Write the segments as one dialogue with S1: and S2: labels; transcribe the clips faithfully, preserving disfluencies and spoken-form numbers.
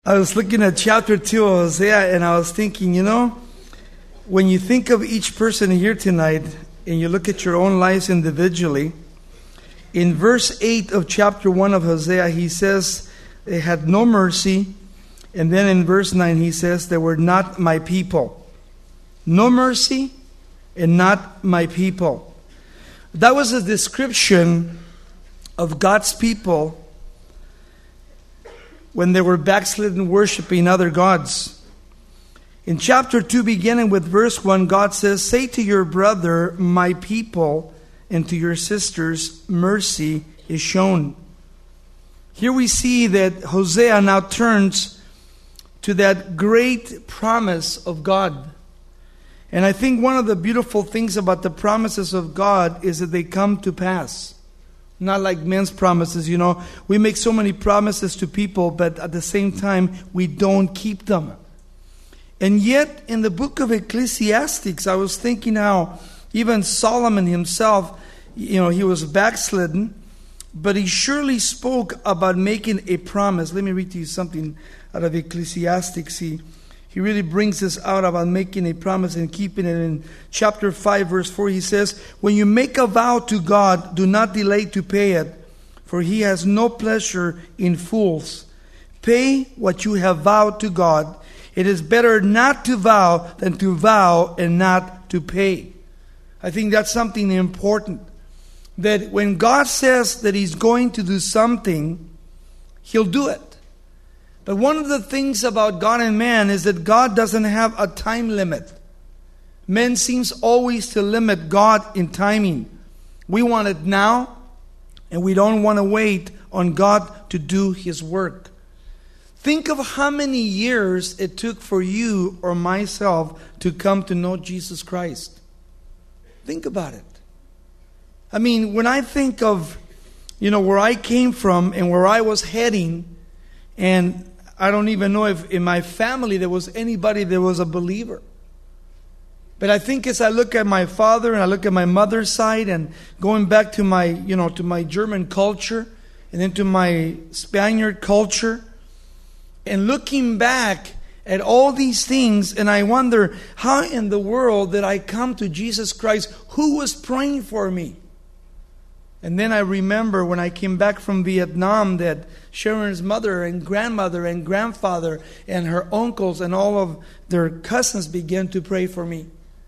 S1: I was looking at chapter two of Hosea and I was thinking, you know, when you think of each person here tonight and you look at your own lives individually, in verse eight of chapter one of Hosea, he says they had no mercy. And then in verse nine, he says they were not my people. No mercy and not my people. That was a description of God's people when they were backslidden, worshiping other gods. In chapter two, beginning with verse one, God says, "Say to your brother, my people, and to your sisters, mercy is shown." Here we see that Hosea now turns to that great promise of God. And I think one of the beautiful things about the promises of God is that they come to pass. Not like men's promises, you know. We make so many promises to people, but at the same time, we don't keep them. And yet, in the book of Ecclesiastes, I was thinking how even Solomon himself, you know, he was backslidden, but he surely spoke about making a promise. Let me read to you something out of Ecclesiastes. He, he really brings this out about making a promise and keeping it. In chapter five, verse four, he says, "When you make a vow to God, do not delay to pay it, for he has no pleasure in fools. Pay what you have vowed to God. It is better not to vow than to vow and not to pay." I think that's something important. That when God says that He's going to do something, He'll do it. But one of the things about God and man is that God doesn't have a time limit. Man seems always to limit God in timing. We want it now, and we don't want to wait on God to do His work. Think of how many years it took for you or myself to come to know Jesus Christ. Think about it. I mean, when I think of, you know, where I came from and where I was heading, and I don't even know if in my family there was anybody that was a believer. But I think as I look at my father and I look at my mother's side and going back to my, you know, to my German culture and then to my Spaniard culture, and looking back at all these things, and I wonder, how in the world did I come to Jesus Christ? Who was praying for me? And then I remember when I came back from Vietnam that Sharon's mother and grandmother and grandfather and her uncles and all of their cousins began to pray for me.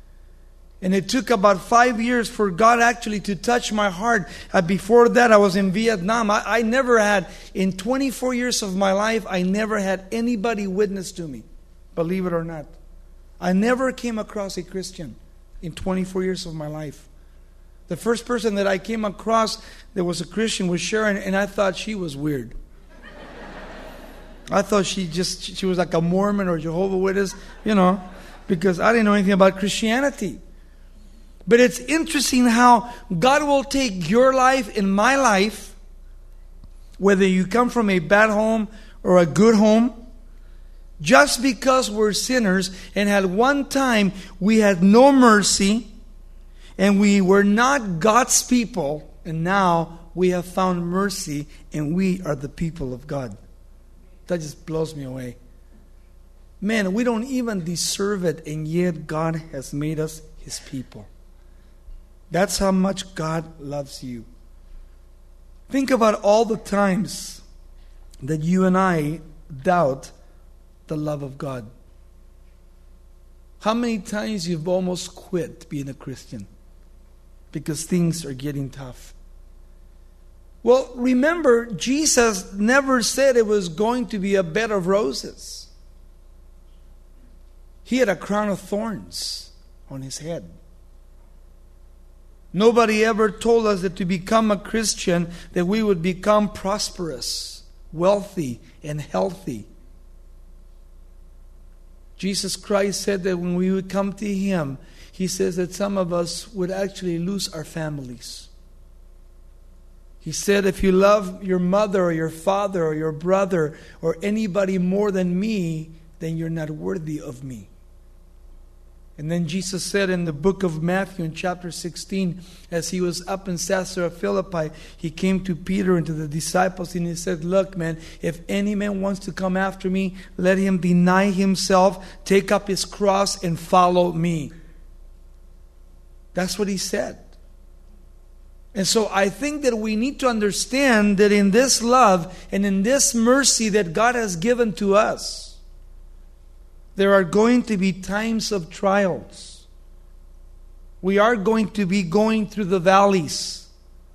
S1: And it took about five years for God actually to touch my heart. Uh, before that, I was in Vietnam. I, I never had, in twenty-four years of my life, I never had anybody witness to me. Believe it or not. I never came across a Christian in twenty-four years of my life. The first person that I came across that was a Christian was Sharon, and I thought she was weird. I thought she just, she was like a Mormon or Jehovah's Witness, you know, because I didn't know anything about Christianity. But it's interesting how God will take your life and my life, whether you come from a bad home or a good home, just because we're sinners, and at one time we had no mercy, and we were not God's people, and now we have found mercy, and we are the people of God. That just blows me away. Man, we don't even deserve it, and yet God has made us His people. That's how much God loves you. Think about all the times that you and I doubt the love of God. How many times you've almost quit being a Christian because things are getting tough? Well, remember, Jesus never said it was going to be a bed of roses. He had a crown of thorns on His head. Nobody ever told us that to become a Christian, that we would become prosperous, wealthy, and healthy. Jesus Christ said that when we would come to Him, He says that some of us would actually lose our families. He said, if you love your mother or your father or your brother or anybody more than me, then you're not worthy of me. And then Jesus said in the book of Matthew in chapter sixteen, as he was up in Caesarea Philippi, he came to Peter and to the disciples and he said, look, man, if any man wants to come after me, let him deny himself, take up his cross and follow me. That's what he said. And so I think that we need to understand that in this love and in this mercy that God has given to us, there are going to be times of trials. We are going to be going through the valleys.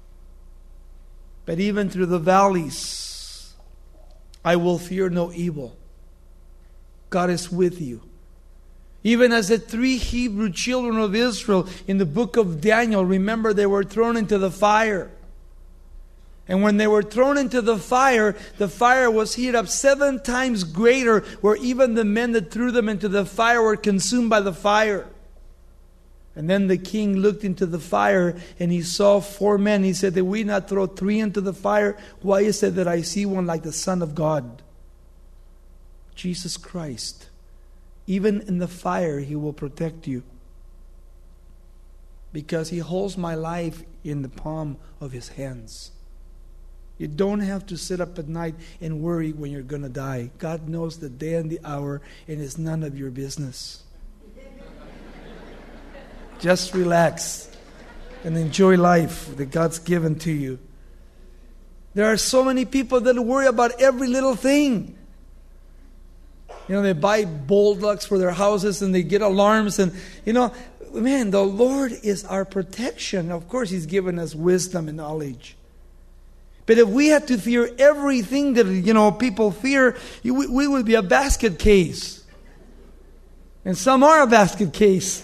S1: But even through the valleys, I will fear no evil. God is with you. Even as the three Hebrew children of Israel in the book of Daniel, remember they were thrown into the fire. And when they were thrown into the fire, the fire was heated up seven times greater, where even the men that threw them into the fire were consumed by the fire. And then the king looked into the fire and he saw four men. He said, did we not throw three into the fire? Why is it that I see one like the Son of God? Jesus Christ. Even in the fire, He will protect you. Because He holds my life in the palm of His hands. You don't have to sit up at night and worry when you're going to die. God knows the day and the hour, and it's none of your business. Just relax and enjoy life that God's given to you. There are so many people that worry about every little thing. You know, they buy bolt locks for their houses and they get alarms. And, you know, man, the Lord is our protection. Of course, He's given us wisdom and knowledge. But if we had to fear everything that, you know, people fear, we, we would be a basket case. And some are a basket case.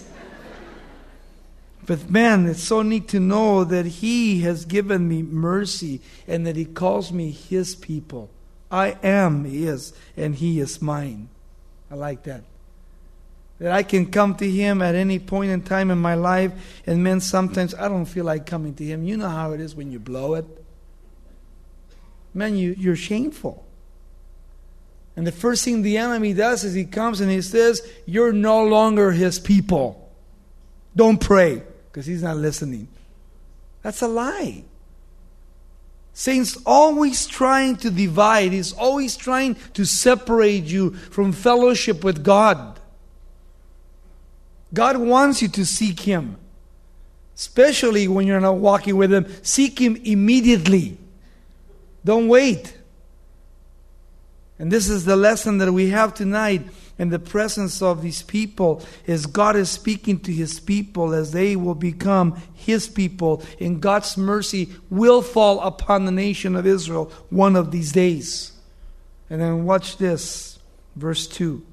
S1: But man, it's so neat to know that He has given me mercy and that He calls me His people. I am His and He is mine. I like that. That I can come to Him at any point in time in my life. And man, sometimes I don't feel like coming to Him. You know how it is when you blow it. Man, you, you're shameful. And the first thing the enemy does is he comes and he says, you're no longer His people. Don't pray, because he's not listening. That's a lie. Satan's always trying to divide. He's always trying to separate you from fellowship with God. God wants you to seek Him. Especially when you're not walking with Him. Seek Him immediately. Don't wait. And this is the lesson that we have tonight in the presence of these people, is God is speaking to His people as they will become His people, and God's mercy will fall upon the nation of Israel one of these days. And then watch this, verse two.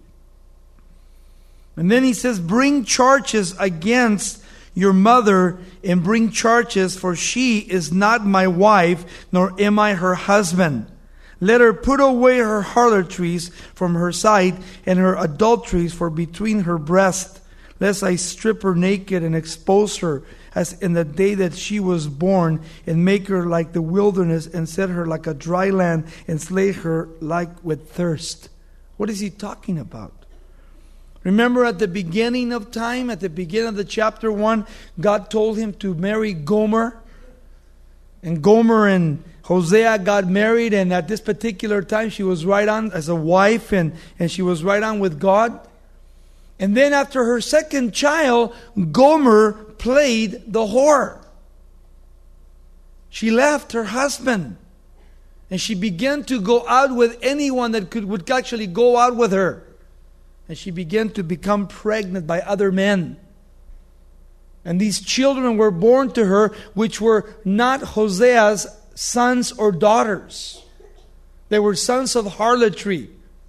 S1: And then He says, bring charges against your mother, and bring charges, for she is not my wife, nor am I her husband. Let her put away her harlotries from her sight, and her adulteries from between her breasts, lest I strip her naked and expose her, as in the day that she was born, and make her like the wilderness, and set her like a dry land, and slay her like with thirst. What is he talking about? Remember at the beginning of time, at the beginning of the chapter one, God told him to marry Gomer. And Gomer and Hosea got married, and at this particular time she was right on as a wife, and, and she was right on with God. And then after her second child, Gomer played the whore. She left her husband, and she began to go out with anyone that could would actually go out with her. And she began to become pregnant by other men. And these children were born to her, which were not Hosea's sons or daughters. They were sons of harlotry.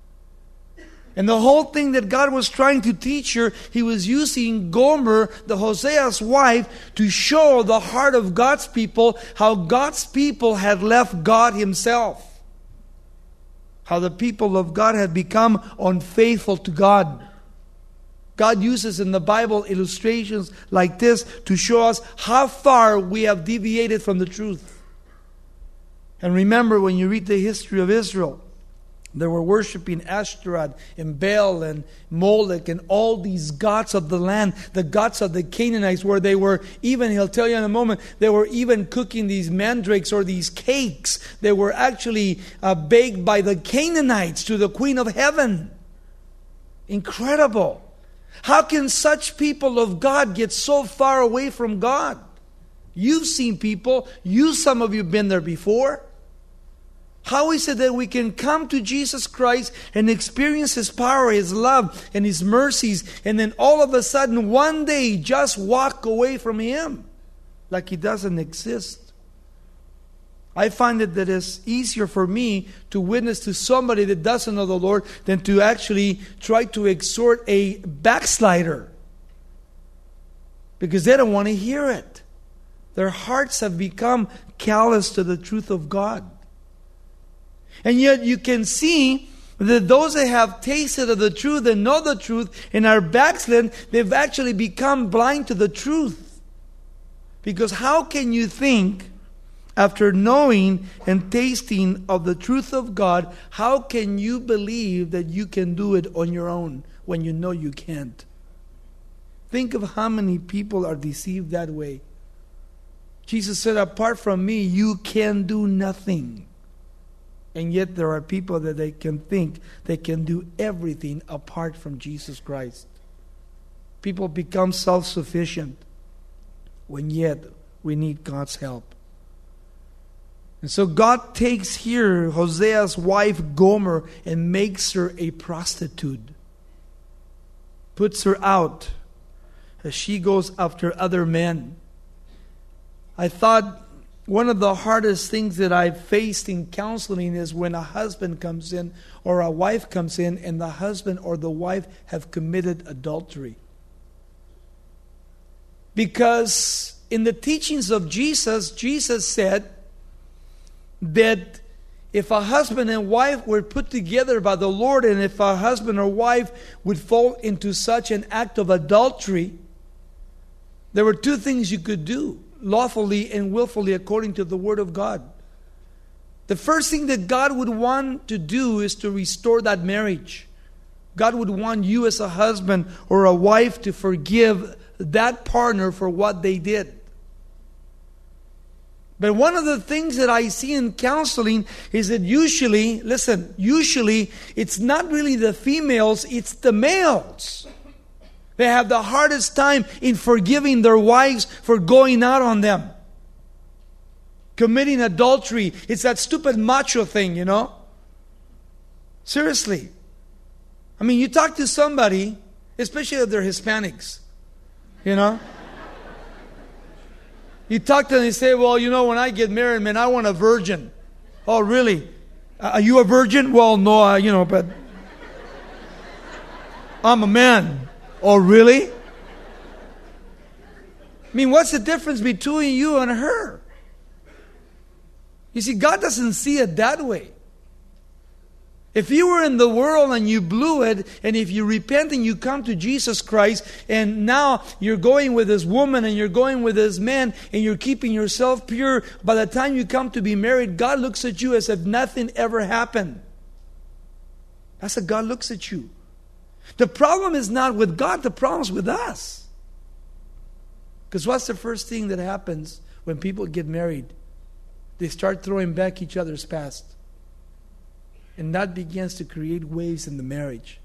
S1: And the whole thing that God was trying to teach her, He was using Gomer, the Hosea's wife, to show the heart of God's people, how God's people had left God Himself. How the people of God had become unfaithful to God. God uses in the Bible illustrations like this to show us how far we have deviated from the truth. And remember, when you read the history of Israel, They were worshiping Ashtoreth and Baal and Molech and all these gods of the land, the gods of the Canaanites, where they were even, he'll tell you in a moment, they were even cooking these mandrakes or these cakes. They were actually uh, baked by the Canaanites to the Queen of Heaven. Incredible. How can such people of God get so far away from God? You've seen people, you, some of you have been there before. How is it that we can come to Jesus Christ and experience His power, His love, and His mercies, and then all of a sudden, one day, just walk away from Him like He doesn't exist? I find it that it's easier for me to witness to somebody that doesn't know the Lord than to actually try to exhort a backslider, because they don't want to hear it. Their hearts have become callous to the truth of God. And yet you can see that those that have tasted of the truth and know the truth and are backslidden, they've actually become blind to the truth. Because how can you think, after knowing and tasting of the truth of God, how can you believe that you can do it on your own when you know you can't? Think of how many people are deceived that way. Jesus said, apart from me, you can do nothing. And yet there are people that they can think they can do everything apart from Jesus Christ. People become self-sufficient when yet we need God's help. And so God takes here Hosea's wife Gomer and makes her a prostitute. Puts her out as she goes after other men. I thought one of the hardest things that I've faced in counseling is when a husband comes in or a wife comes in and the husband or the wife have committed adultery. Because in the teachings of Jesus, Jesus said that if a husband and wife were put together by the Lord, and if a husband or wife would fall into such an act of adultery, there were two things you could do, lawfully and willfully, according to the Word of God. The first thing that God would want to do is to restore that marriage. God would want you as a husband or a wife to forgive that partner for what they did. But one of the things that I see in counseling is that usually, listen, usually it's not really the females, it's the males. They have the hardest time in forgiving their wives for going out on them. Committing adultery. It's that stupid macho thing, you know. Seriously. I mean, you talk to somebody, especially if they're Hispanics, you know. You talk to them and they say, well, you know, when I get married, man, I want a virgin. Oh, really? Are you a virgin? Well, no, I, you know, but I'm a man. Oh, really? I mean, what's the difference between you and her? You see, God doesn't see it that way. If you were in the world and you blew it, and if you repent and you come to Jesus Christ, and now you're going with this woman and you're going with this man, and you're keeping yourself pure, by the time you come to be married, God looks at you as if nothing ever happened. That's how God looks at you. The problem is not with God, the problem is with us. Because what's the first thing that happens when people get married? They start throwing back each other's past. And that begins to create waves in the marriage.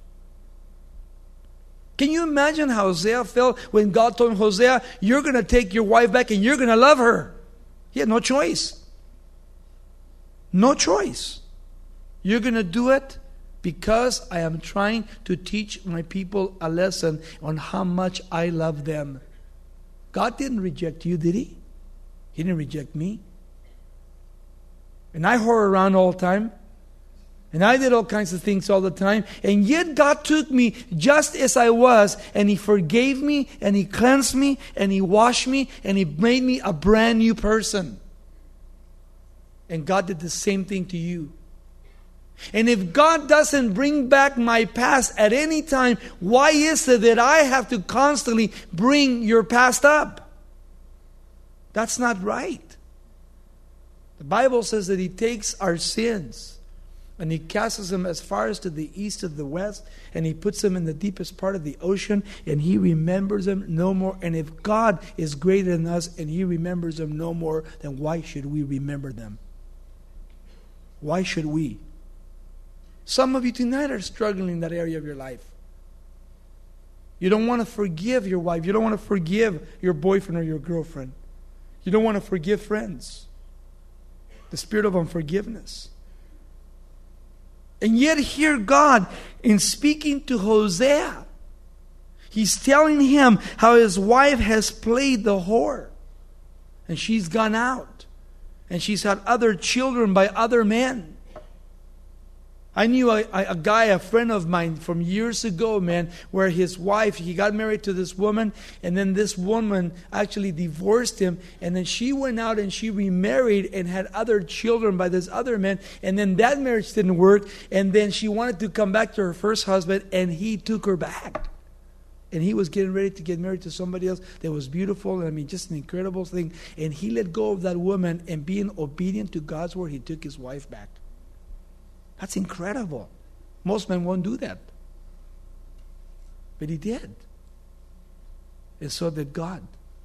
S1: Can you imagine how Hosea felt when God told him, Hosea, you're going to take your wife back and you're going to love her? He had no choice. No choice. You're going to do it because I am trying to teach my people a lesson on how much I love them. God didn't reject you, did He? He didn't reject me. And I whore around all the time. And I did all kinds of things all the time. And yet God took me just as I was. And He forgave me. And He cleansed me. And He washed me. And He made me a brand new person. And God did the same thing to you. And if God doesn't bring back my past at any time, why is it that I have to constantly bring your past up? That's not right. The Bible says that He takes our sins And he casts them as far as to the east of the west, and he puts them in the deepest part of the ocean, and he remembers them no more. And if God is greater than us and he remembers them no more, then why should we remember them? Why should we? Some of you tonight are struggling in that area of your life. You don't want to forgive your wife. You don't want to forgive your boyfriend or your girlfriend. You don't want to forgive friends. The spirit of unforgiveness. And yet here God, in speaking to Hosea, he's telling him how his wife has played the whore. And she's gone out. And she's had other children by other men. I knew a, a guy, a friend of mine from years ago, man, where his wife, he got married to this woman, and then this woman actually divorced him, and then she went out and she remarried and had other children by this other man, and then that marriage didn't work, and then she wanted to come back to her first husband, and he took her back. And he was getting ready to get married to somebody else that was beautiful, and I mean, just an incredible thing. And he let go of that woman, and being obedient to God's word, he took his wife back. That's incredible. Most men won't do that. But he did. And so did God.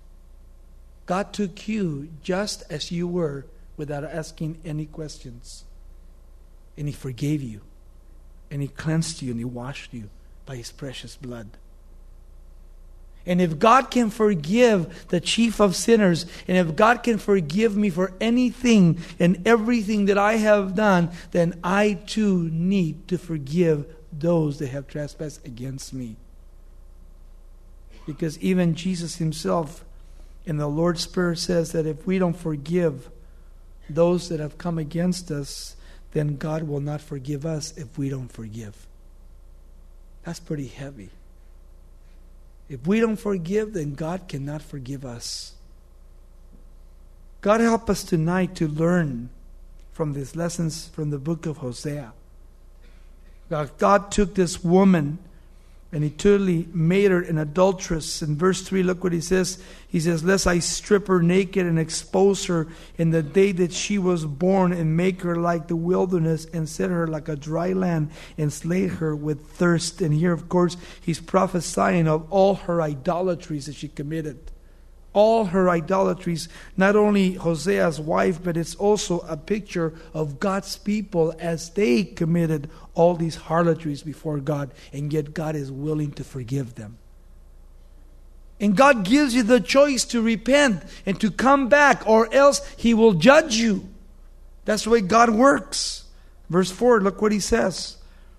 S1: God took you just as you were without asking any questions. And he forgave you. And he cleansed you and he washed you by his precious blood. And if God can forgive the chief of sinners, and if God can forgive me for anything and everything that I have done, then I too need to forgive those that have trespassed against me. Because even Jesus himself in the Lord's Prayer says that if we don't forgive those that have come against us, then God will not forgive us if we don't forgive. That's pretty heavy. If we don't forgive, then God cannot forgive us. God help us tonight to learn from these lessons from the book of Hosea. God, God took this woman and he totally made her an adulteress. In verse three, look what he says. He says, lest I strip her naked and expose her in the day that she was born, and make her like the wilderness, and set her like a dry land, and slay her with thirst. And here, of course, he's prophesying of all her idolatries that she committed. All her idolatries, not only Hosea's wife, but it's also a picture of God's people as they committed all these harlotries before God, and yet God is willing to forgive them. And God gives you the choice to repent and to come back, or else he will judge you. That's the way God works. Verse four, look what he says.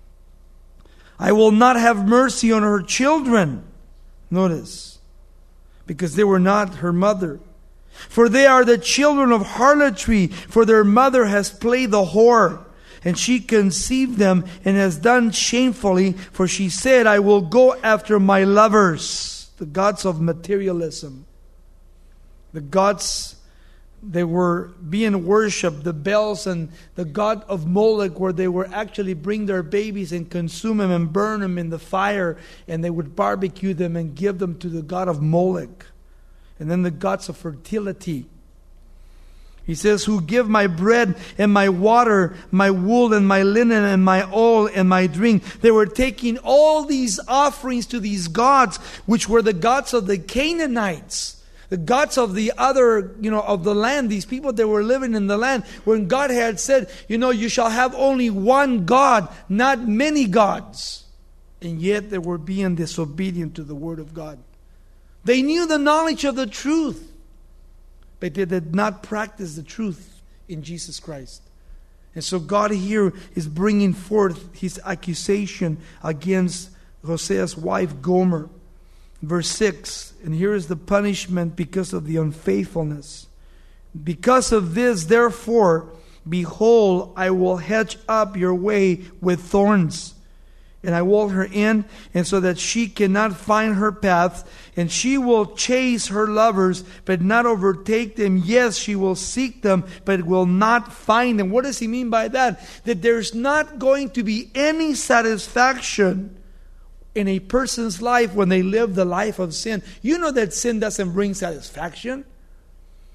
S1: I will not have mercy on her children. Notice. Because they were not her mother. For they are the children of harlotry, for their mother has played the whore. And she conceived them and has done shamefully, for she said, I will go after my lovers. The gods of materialism. The gods, they were being worshipped, the Baals and the god of Molech, where they were actually bring their babies and consume them and burn them in the fire, and they would barbecue them and give them to the god of Molech. And then the gods of fertility. He says, who give my bread and my water, my wool and my linen and my oil and my drink. They were taking all these offerings to these gods, which were the gods of the Canaanites. The gods of the other, you know, of the land, these people that were living in the land, when God had said, you know, you shall have only one God, not many gods. And yet they were being disobedient to the word of God. They knew the knowledge of the truth, but they did not practice the truth in Jesus Christ. And so God here is bringing forth his accusation against Hosea's wife Gomer. Verse six, and here is the punishment because of the unfaithfulness. Because of this, therefore, behold, I will hedge up your way with thorns, and I wall her in, and so that she cannot find her path, and she will chase her lovers, but not overtake them. Yes, she will seek them, but will not find them. What does he mean by that? That there's not going to be any satisfaction in a person's life when they live the life of sin. You know that sin doesn't bring satisfaction.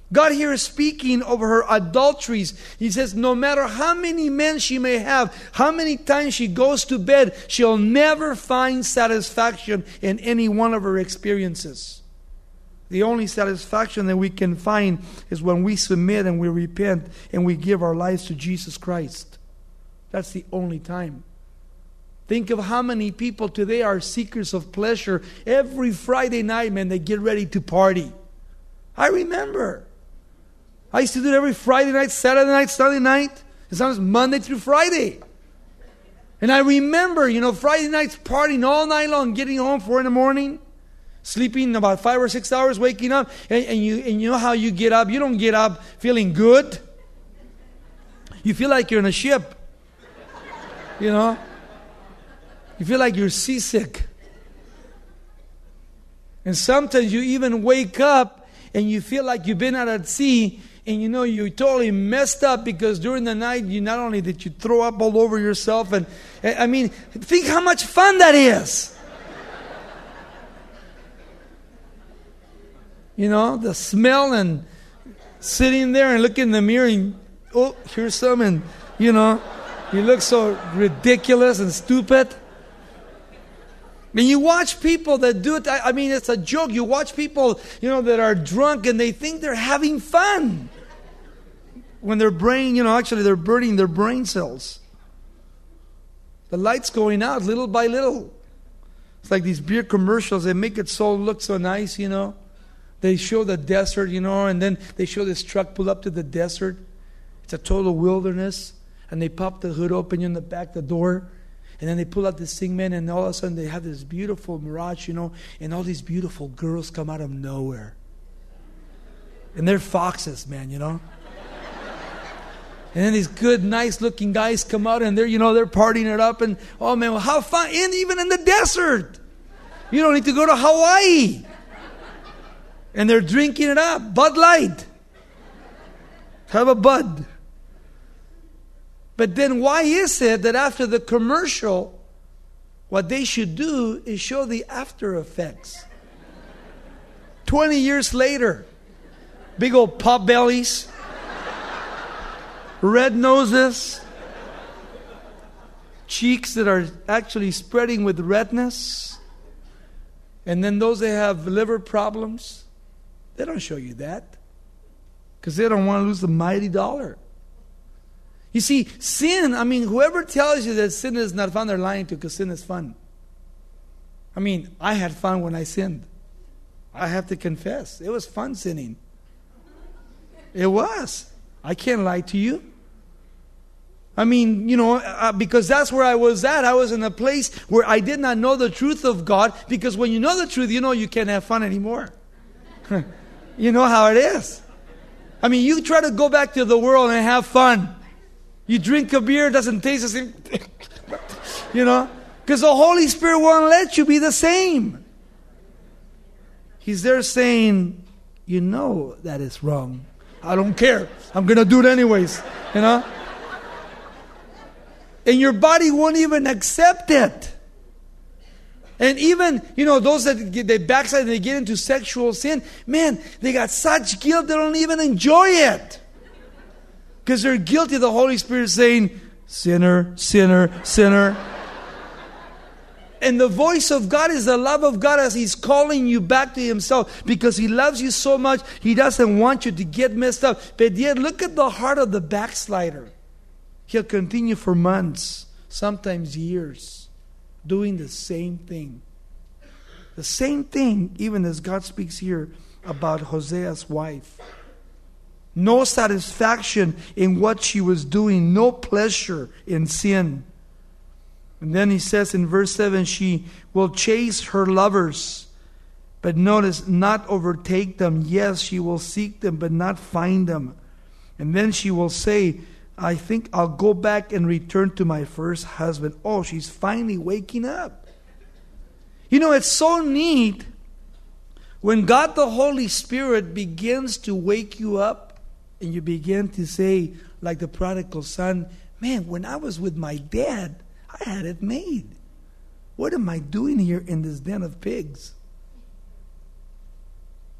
S1: God here is speaking over her adulteries. He says no matter how many men she may have, how many times she goes to bed, she'll never find satisfaction in any one of her experiences. The only satisfaction that we can find is when we submit and we repent and we give our lives to Jesus Christ. That's the only time. Think of how many people today are seekers of pleasure. Every Friday night, man, they get ready to party. I remember. I used to do it every Friday night, Saturday night, Sunday night, and sometimes Monday through Friday. And I remember, you know, Friday nights partying all night long, getting home four in the morning, sleeping about five or six hours, waking up, and, and you and you know how you get up. You don't get up feeling good. You feel like you're in a ship. You know? You feel like you're seasick. And sometimes you even wake up and you feel like you've been out at sea, and you know you totally messed up because during the night you not only did you throw up all over yourself, and I mean, think how much fun that is. You know, the smell and sitting there and looking in the mirror and, oh, here's some, and you know, you look so ridiculous and stupid. I mean, you watch people that do it. I, I mean, it's a joke. You watch people, you know, that are drunk and they think they're having fun. When their brain, you know, actually they're burning their brain cells. The light's going out little by little. It's like these beer commercials. They make it so look so nice, you know. They show the desert, you know, and then they show this truck pull up to the desert. It's a total wilderness. And they pop the hood open in the back, the door. And then they pull out this thing, man, and all of a sudden they have this beautiful mirage, you know, and all these beautiful girls come out of nowhere. And they're foxes, man, you know. And then these good, nice-looking guys come out, and they're, you know, they're partying it up, and oh man, well, how fun! And even in the desert, you don't need to go to Hawaii. And they're drinking it up, Bud Light. Have a Bud. But then why is it that after the commercial, what they should do is show the after effects? Twenty years later, big old pot bellies, red noses, cheeks that are actually spreading with redness, and then those that have liver problems, they don't show you that because they don't want to lose the mighty dollar. You see, sin, I mean, whoever tells you that sin is not fun, they're lying to, because sin is fun. I mean, I had fun when I sinned. I have to confess. It was fun sinning. It was. I can't lie to you. I mean, you know, uh, because that's where I was at. I was in a place where I did not know the truth of God, because when you know the truth, you know you can't have fun anymore. You know how it is. I mean, you try to go back to the world and have fun. You drink a beer, it doesn't taste the same. You know? Because the Holy Spirit won't let you be the same. He's there saying, you know that is wrong. I don't care. I'm going to do it anyways. You know? And your body won't even accept it. And even, you know, those that get, they backslide and they get into sexual sin, man, they got such guilt they don't even enjoy it. Because they're guilty. The Holy Spirit is saying, sinner, sinner, sinner. And the voice of God is the love of God as He's calling you back to Himself. Because He loves you so much, He doesn't want you to get messed up. But yet, look at the heart of the backslider. He'll continue for months, sometimes years, doing the same thing. The same thing, even as God speaks here about Hosea's wife. No satisfaction in what she was doing. No pleasure in sin. And then he says in verse seven, she will chase her lovers. But notice, not overtake them. Yes, she will seek them, but not find them. And then she will say, I think I'll go back and return to my first husband. Oh, she's finally waking up. You know, it's so neat when God the Holy Spirit begins to wake you up. And you begin to say, like the prodigal son, man, when I was with my dad, I had it made. What am I doing here in this den of pigs?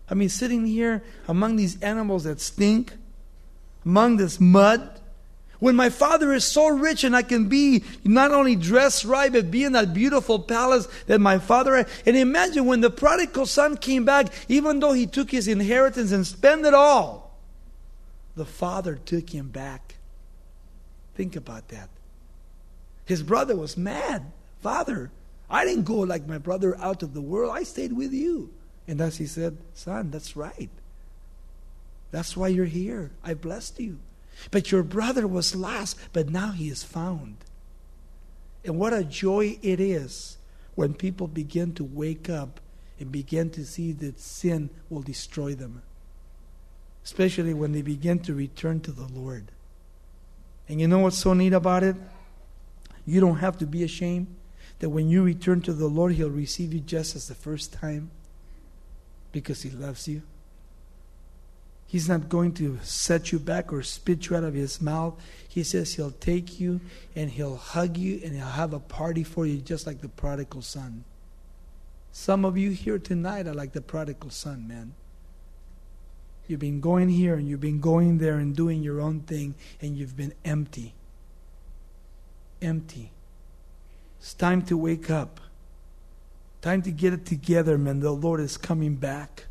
S1: I mean, sitting here among these animals that stink, among this mud, when my Father is so rich and I can be not only dressed right, but be in that beautiful palace that my Father had. And imagine when the prodigal son came back, even though he took his inheritance and spent it all, the Father took him back. Think about that. His brother was mad. Father, I didn't go like my brother out of the world. I stayed with you. And thus he said, son, that's right. That's why you're here. I blessed you. But your brother was lost, but now he is found. And what a joy it is when people begin to wake up and begin to see that sin will destroy them. Especially when they begin to return to the Lord. And you know what's so neat about it? You don't have to be ashamed that when you return to the Lord, He'll receive you just as the first time. Because He loves you. He's not going to set you back or spit you out of His mouth. He says He'll take you and He'll hug you and He'll have a party for you just like the prodigal son. Some of you here tonight are like the prodigal son, man. You've been going here and you've been going there and doing your own thing and you've been empty. Empty. It's time to wake up. Time to get it together, man. The Lord is coming back.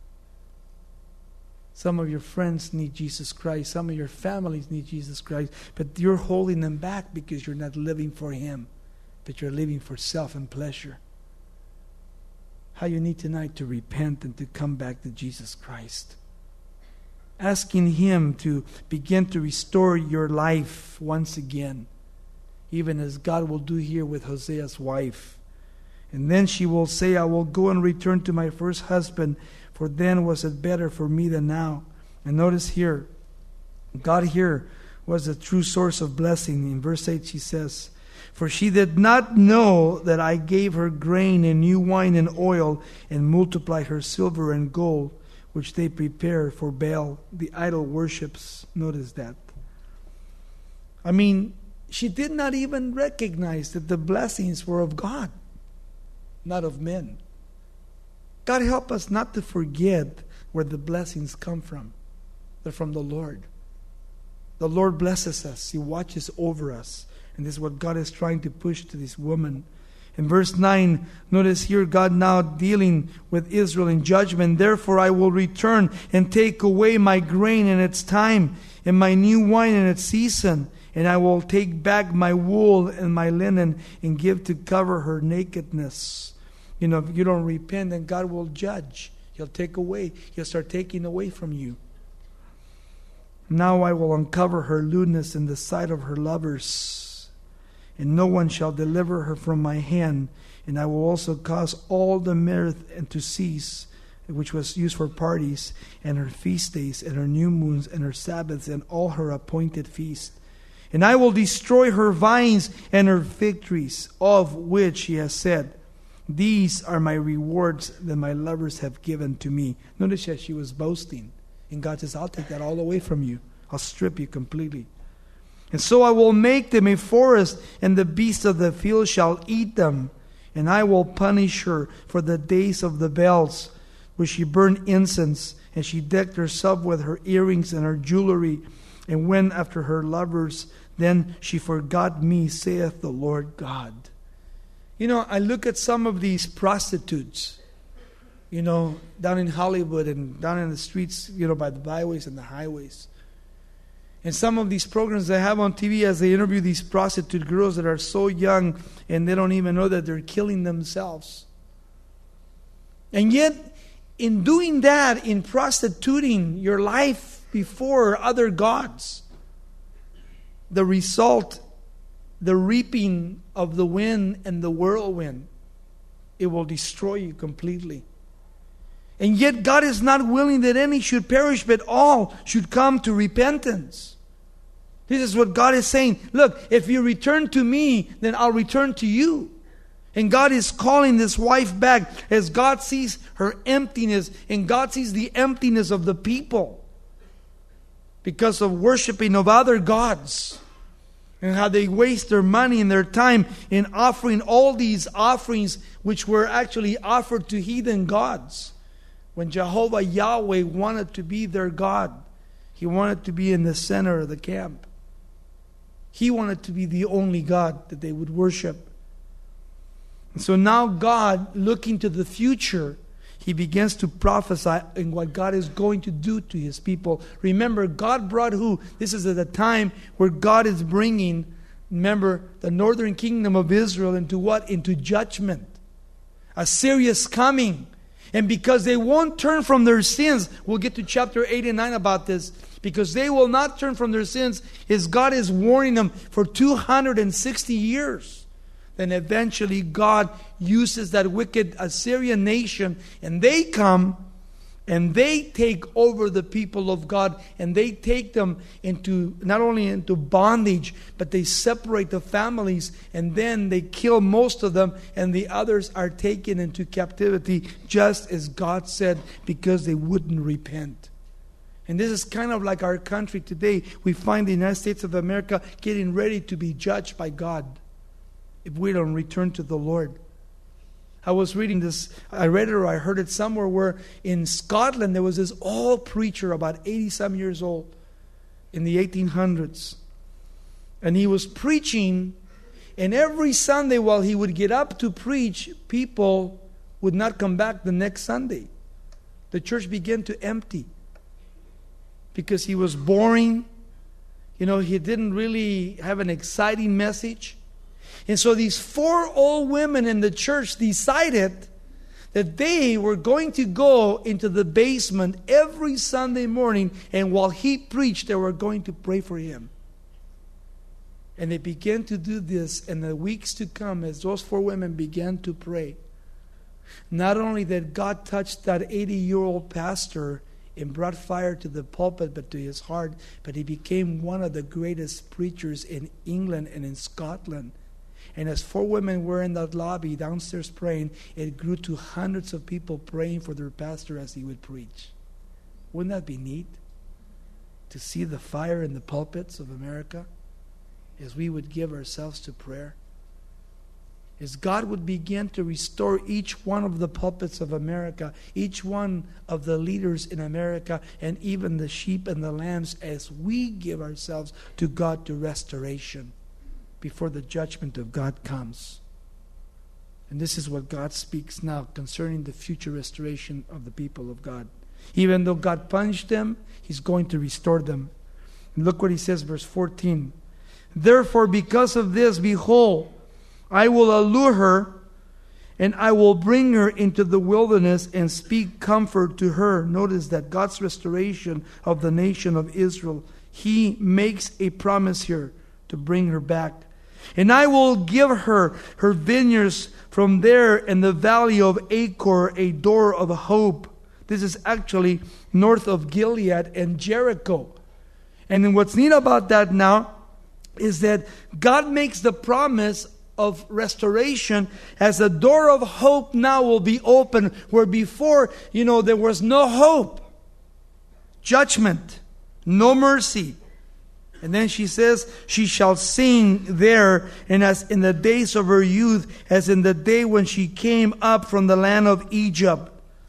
S1: Some of your friends need Jesus Christ. Some of your families need Jesus Christ. But you're holding them back because you're not living for Him. But you're living for self and pleasure. How you need tonight to repent and to come back to Jesus Christ. Asking Him to begin to restore your life once again. Even as God will do here with Hosea's wife. And then she will say, I will go and return to my first husband, for then was it better for me than now. And notice here, God here was the true source of blessing. In verse eight she says, for she did not know that I gave her grain and new wine and oil, and multiplied her silver and gold, which they prepare for Baal, the idol worships. Notice that. I mean, she did not even recognize that the blessings were of God, not of men. God help us not to forget where the blessings come from. They're from the Lord. The Lord blesses us. He watches over us. And this is what God is trying to push to this woman. In verse nine, notice here God now dealing with Israel in judgment. Therefore I will return and take away my grain in its time, and my new wine in its season. And I will take back my wool and my linen and give to cover her nakedness. You know, if you don't repent, then God will judge. He'll take away. He'll start taking away from you. Now I will uncover her lewdness in the sight of her lovers. And no one shall deliver her from my hand. And I will also cause all the mirth and to cease, which was used for parties, and her feast days, and her new moons, and her Sabbaths, and all her appointed feasts. And I will destroy her vines and her fig trees, of which he has said, these are my rewards that my lovers have given to me. Notice that she was boasting. And God says, I'll take that all away from you. I'll strip you completely. And so I will make them a forest, and the beasts of the field shall eat them. And I will punish her for the days of the bells, where she burned incense, and she decked herself with her earrings and her jewelry, and went after her lovers. Then she forgot me, saith the Lord God. You know, I look at some of these prostitutes, you know, down in Hollywood and down in the streets, you know, by the byways and the highways. And some of these programs they have on T V as they interview these prostitute girls that are so young and they don't even know that they're killing themselves. And yet, in doing that, in prostituting your life before other gods, the result, the reaping of the wind and the whirlwind, it will destroy you completely. And yet God is not willing that any should perish, but all should come to repentance. This is what God is saying. Look, if you return to me, then I'll return to you. And God is calling this wife back as God sees her emptiness, and God sees the emptiness of the people because of worshiping of other gods. And how they waste their money and their time in offering all these offerings which were actually offered to heathen gods. When Jehovah Yahweh wanted to be their God, He wanted to be in the center of the camp. He wanted to be the only God that they would worship. And so now God, looking to the future, He begins to prophesy in what God is going to do to His people. Remember, God brought who? This is at a time where God is bringing, remember, the northern kingdom of Israel into what? Into judgment. Assyria's coming. And because they won't turn from their sins, we'll get to chapter eight and nine about this. Because they will not turn from their sins, His God is warning them for two hundred sixty years. Then eventually God uses that wicked Assyrian nation, and they come and they take over the people of God, and they take them into, not only into bondage, but they separate the families, and then they kill most of them, and the others are taken into captivity, just as God said, because they wouldn't repent. And this is kind of like our country today. We find the United States of America getting ready to be judged by God if we don't return to the Lord. I was reading this, I read it or I heard it somewhere, where in Scotland there was this old preacher, about eighty-some years old, in the eighteen hundreds. And he was preaching, and every Sunday while he would get up to preach, people would not come back the next Sunday. The church began to empty because he was boring. You know, he didn't really have an exciting message. And so these four old women in the church decided that they were going to go into the basement every Sunday morning, and while he preached, they were going to pray for him. And they began to do this in the weeks to come as those four women began to pray. Not only did God touch that eighty-year-old pastor and brought fire to the pulpit, but to his heart, but he became one of the greatest preachers in England and in Scotland. And as four women were in that lobby downstairs praying, it grew to hundreds of people praying for their pastor as he would preach. Wouldn't that be neat? To see the fire in the pulpits of America as we would give ourselves to prayer. As God would begin to restore each one of the pulpits of America, each one of the leaders in America, and even the sheep and the lambs, as we give ourselves to God to restoration before the judgment of God comes. And this is what God speaks now concerning the future restoration of the people of God. Even though God punished them, He's going to restore them. And look what He says, verse fourteen. Therefore, because of this, behold, I will allure her, and I will bring her into the wilderness and speak comfort to her. Notice that God's restoration of the nation of Israel, He makes a promise here to bring her back. And I will give her her vineyards from there in the valley of Achor, a door of hope. This is actually north of Gilead and Jericho. And then what's neat about that now is that God makes the promise of restoration as the door of hope now will be open, where before, you know, there was no hope. Judgment, no mercy. And then she says, she shall sing there, and as in the days of her youth, as in the day when she came up from the land of Egypt.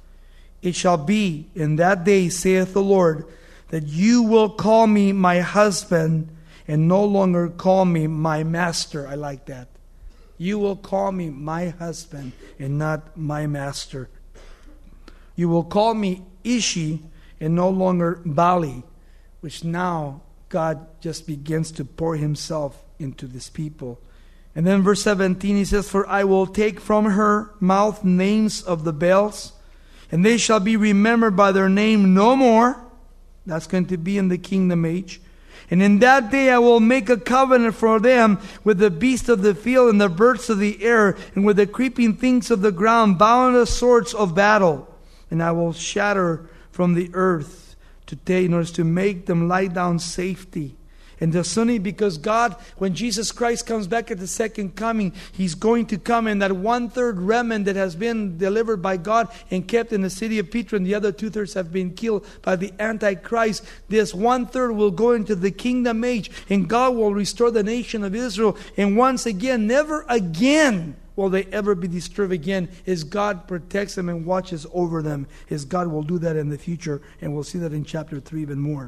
S1: It shall be in that day, saith the Lord, that you will call me my husband, and no longer call me my master. I like that. You will call me my husband, and not my master. You will call me Ishi, and no longer Bali, which now God just begins to pour Himself into this people. And then verse seventeen, He says, for I will take from her mouth names of the Baals, and they shall be remembered by their name no more. That's going to be in the kingdom age. And in that day I will make a covenant for them with the beasts of the field and the birds of the air, and with the creeping things of the ground, boundless swords of battle. And I will shatter from the earth to take, in order to make them lie down safety. And the Sunni, because God, when Jesus Christ comes back at the second coming, He's going to come, and that one-third remnant that has been delivered by God and kept in the city of Petra, and the other two-thirds have been killed by the Antichrist. This one-third will go into the kingdom age, and God will restore the nation of Israel. And once again, never again will they ever be disturbed again. His God protects them and watches over them. His God will do that in the future, and we'll see that in chapter three even more.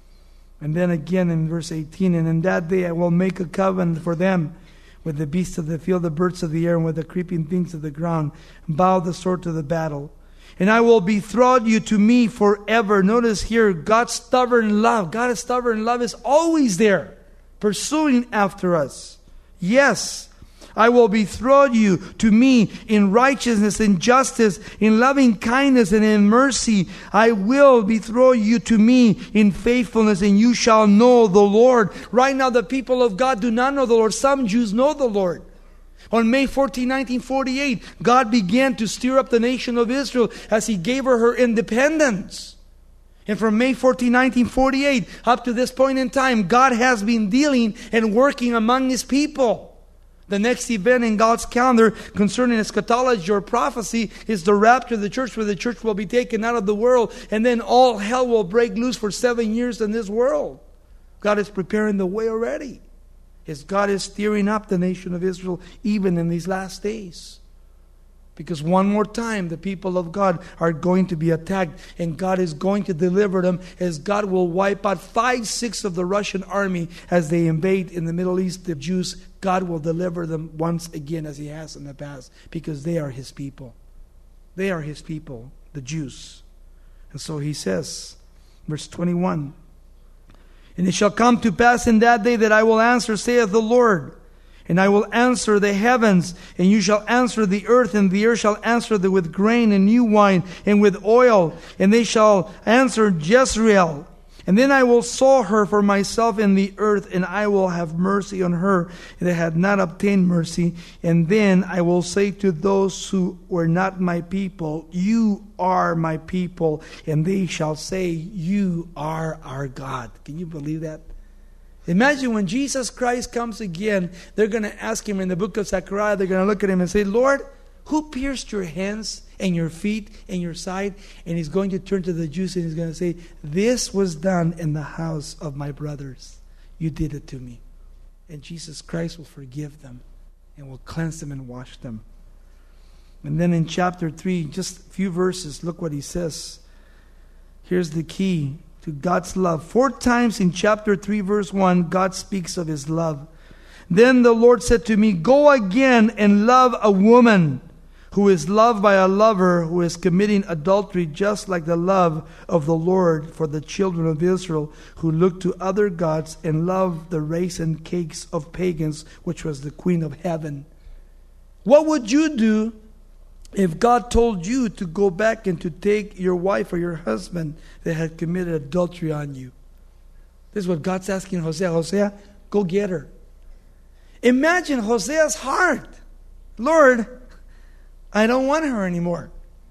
S1: And then again in verse eighteen, and in that day I will make a covenant for them with the beasts of the field, the birds of the air, and with the creeping things of the ground, and bow the sword to the battle. And I will betroth you to me forever. Notice here, God's stubborn love. God's stubborn love is always there, pursuing after us. Yes, I will betroth you to me in righteousness, in justice, in loving kindness, and in mercy. I will betroth you to me in faithfulness, and you shall know the Lord. Right now, the people of God do not know the Lord. Some Jews know the Lord. On May fourteenth, nineteen forty-eight, God began to stir up the nation of Israel as He gave her her independence. And from May fourteenth, nineteen forty-eight up to this point in time, God has been dealing and working among His people. The next event in God's calendar concerning eschatology or prophecy is the rapture of the church, where the church will be taken out of the world, and then all hell will break loose for seven years in this world. God is preparing the way already. As God is stirring up the nation of Israel even in these last days. Because one more time the people of God are going to be attacked, and God is going to deliver them, as God will wipe out five-sixths of the Russian army as they invade in the Middle East the Jews. God will deliver them once again as He has in the past, because they are His people. They are His people, the Jews. And so He says, verse twenty-one, and it shall come to pass in that day that I will answer, saith the Lord. And I will answer the heavens, and you shall answer the earth, and the earth shall answer thee with grain and new wine and with oil. And they shall answer Jezreel. And then I will sow her for myself in the earth, and I will have mercy on her that had not obtained mercy. And then I will say to those who were not my people, you are my people. And they shall say, you are our God. Can you believe that? Imagine when Jesus Christ comes again, they're going to ask Him in the book of Zechariah, they're going to look at Him and say, Lord, who pierced your hands and your feet and your side? And He's going to turn to the Jews and He's going to say, this was done in the house of my brothers. You did it to me. And Jesus Christ will forgive them and will cleanse them and wash them. And then in chapter three, just a few verses, look what He says. Here's the key to God's love. Four times in chapter three, verse one, God speaks of His love. Then the Lord said to me, go again and love a woman who is loved by a lover who is committing adultery, just like the love of the Lord for the children of Israel, who looked to other gods and loved the raisin cakes of pagans, which was the queen of heaven. What would you do if God told you to go back and to take your wife or your husband that had committed adultery on you? This is what God's asking Hosea. Hosea, go get her. Imagine Hosea's heart. Lord, I don't want her anymore.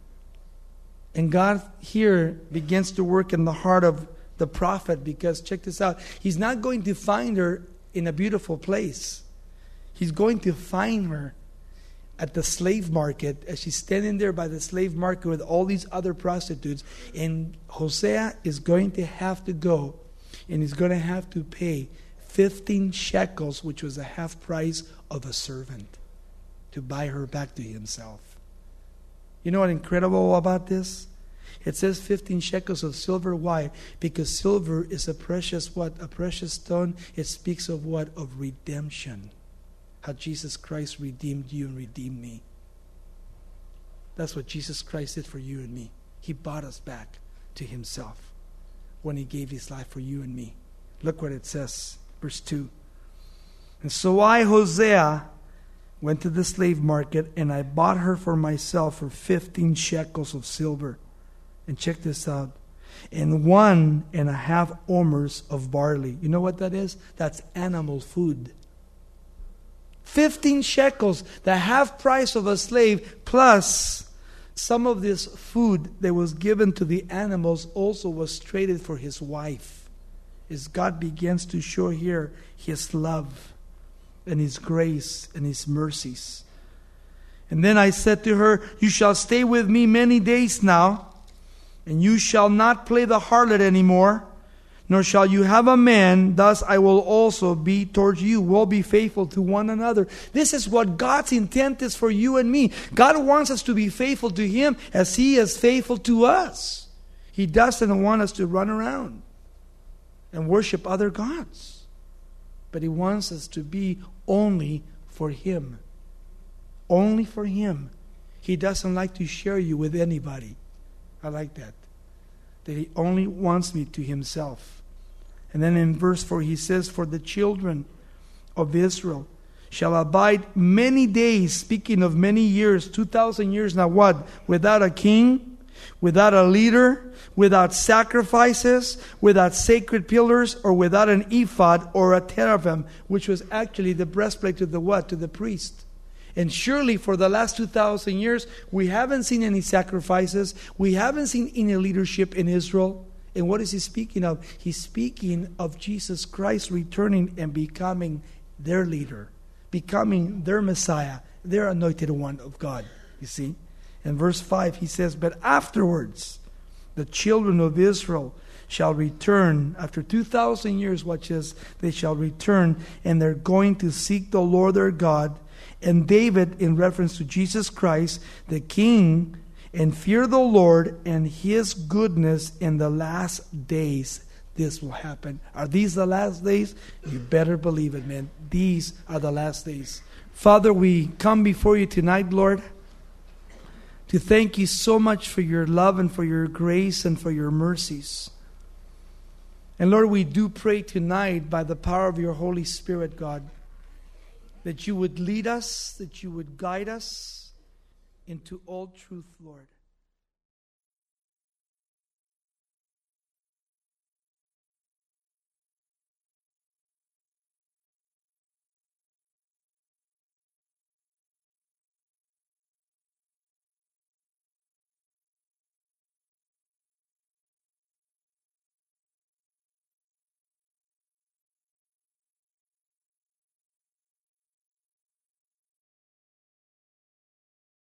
S1: And God here begins to work in the heart of the prophet, because check this out. He's not going to find her in a beautiful place. He's going to find her at the slave market, as she's standing there by the slave market with all these other prostitutes. And Hosea is going to have to go, and he's going to have to pay fifteen shekels, which was the half price of a servant, to buy her back to himself. You know what incredible about this? It says fifteen shekels of silver. Why? Because silver is a precious what? A precious stone. It speaks of what? Of redemption. How Jesus Christ redeemed you and redeemed me. That's what Jesus Christ did for you and me. He bought us back to Himself when He gave His life for you and me. Look what it says. Verse two. And so I, Hosea, went to the slave market, and I bought her for myself for fifteen shekels of silver. And check this out. And one and a half omers of barley. You know what that is? That's animal food. fifteen shekels, the half price of a slave, plus some of this food that was given to the animals also was traded for his wife. As God begins to show here His love and His grace and His mercies. And then I said to her, you shall stay with me many days now, and you shall not play the harlot anymore, nor shall you have a man, thus I will also be towards you. We'll be faithful to one another. This is what God's intent is for you and me. God wants us to be faithful to Him as He is faithful to us. He doesn't want us to run around and worship other gods. But He wants us to be only for Him. Only for Him. He doesn't like to share you with anybody. I like that. That He only wants me to Himself. And then in verse four He says, for the children of Israel shall abide many days, speaking of many years, two thousand years now what? Without a king, without a leader, without sacrifices, without sacred pillars, or without an ephod or a teraphim, which was actually the breastplate to the what? To the priest. And surely for the last two thousand years, we haven't seen any sacrifices. We haven't seen any leadership in Israel. And what is He speaking of? He's speaking of Jesus Christ returning and becoming their leader, becoming their Messiah, their anointed one of God. You see? In verse five, He says, but afterwards, the children of Israel shall return. After two thousand years, watch this, they shall return, and they're going to seek the Lord their God. And David, in reference to Jesus Christ, the King, and fear the Lord and His goodness in the last days. This will happen. Are these the last days? You better believe it, man. These are the last days. Father, we come before You tonight, Lord, to thank You so much for Your love and for Your grace and for Your mercies. And Lord, we do pray tonight by the power of Your Holy Spirit, God, that You would lead us, that You would guide us into all truth, Lord.